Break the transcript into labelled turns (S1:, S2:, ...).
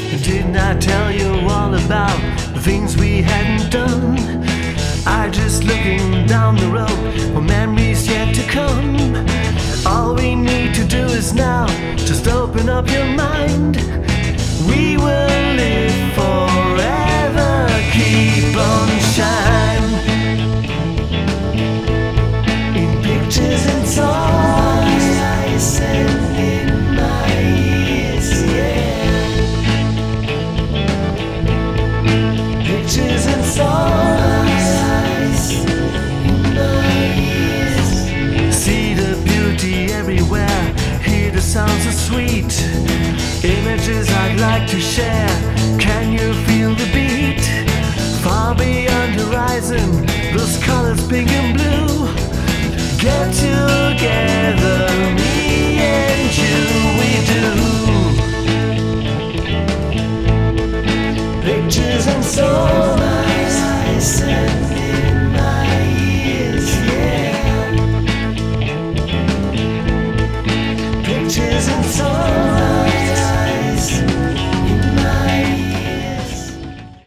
S1: Didn't I tell you all about the things we hadn't done? I just looking down the road for memories yet to come. All we need to do is now just open up your mind. We will live forever, keep on shine. In pictures and songs, eyes and in my ears, yeah. Pictures and songs, eyes in my ears. See the beauty everywhere, hear the sounds so sweet. Images I'd like to share, can you feel the beat? Far beyond horizon, those colors pink and blue. Get together, me and you, we do. Pictures and songs.